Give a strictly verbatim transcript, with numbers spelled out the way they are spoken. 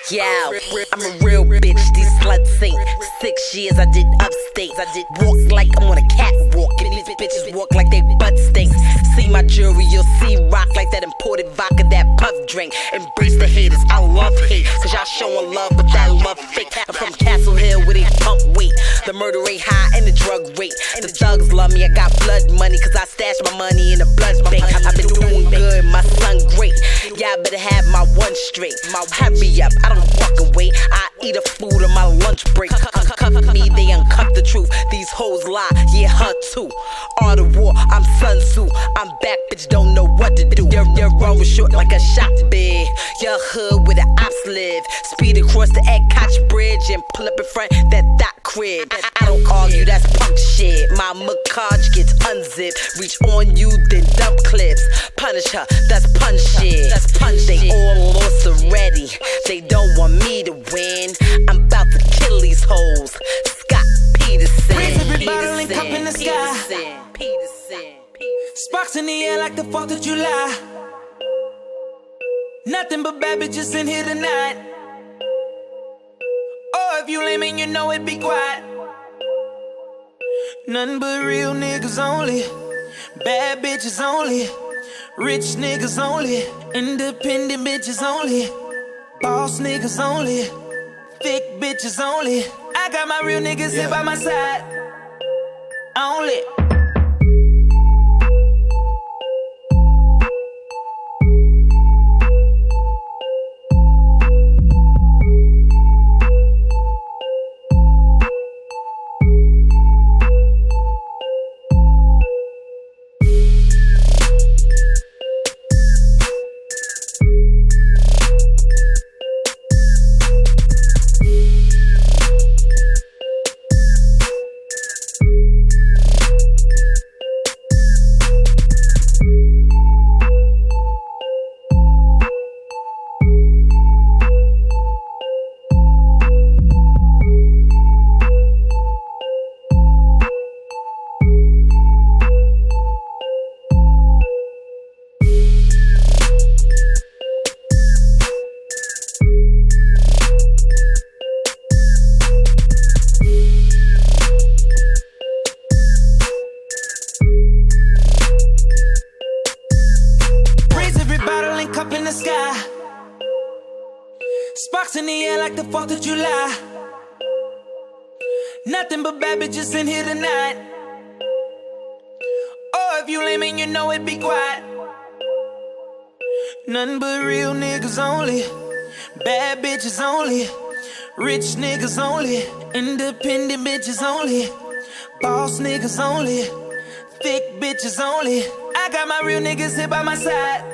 Yeah, I'm a real bitch, these sluts ain't. Six years I did upstate, I did walk like I'm on a catwalk, and these bitches walk like they butt stinks. See my jewelry, you'll see rock like that imported vodka, that puff drink. Embrace the haters, I love hate, cause y'all showing love, but that love fake. I'm from Castle Hill where they pump weight, the murder rate high and the drug rate. The thugs love me, I got blood money, cause I stash my money in the blood bank. I've been doing good, my son great. Y'all better have my one straight. My hurry up, I don't walk away. I eat a food on my lunch break. Uncuff me, they uncuff the truth. These hoes lie, yeah, her too. Art of war, I'm Sun Tzu. I'm back, bitch, don't know what to do. They're, they're run with short like a shot big. Your hood where the ops live. Speed across the Egg Koch Bridge and pull up in front that that crib. I, I don't argue, that's punk shit. My Macaj gets unzipped. Reach on you, then dump clips. Punish her, that's punch shit. That's punch. They all lost already. They don't want me to win. I'm about to kill these hoes. Scott Peterson. Raise every bottle and cup in the sky. Peterson. Peterson. Peterson. Sparks in the air like the fourth of July. Nothing but bad bitches in here tonight. Oh, if you lame and you know it, be quiet. Nothing but real niggas only. Bad bitches only. Rich niggas only. Independent bitches only. Boss niggas only. Thick bitches only. I got my real niggas here by my side. Only. Up in the sky. Sparks in the air like the fourth of July. Nothing but bad bitches in here tonight. Oh, if you lame and you know it, be quiet. Nothing but real niggas only. Bad bitches only. Rich niggas only. Independent bitches only. Boss niggas only. Thick bitches only. I got my real niggas here by my side.